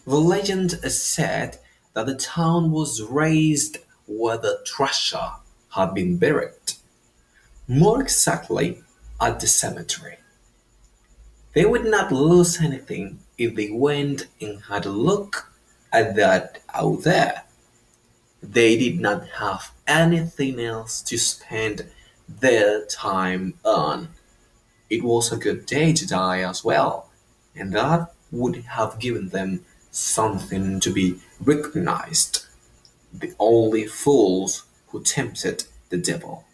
The legend said that the town was raised where the treasure had been buried, more exactly at the cemetery. They would not lose anything if they went and had a look at that out there. They did not have anything else to spend their time on. It was a good day to die as well, and that would have given them something to be recognized. The only fools who tempted the devil.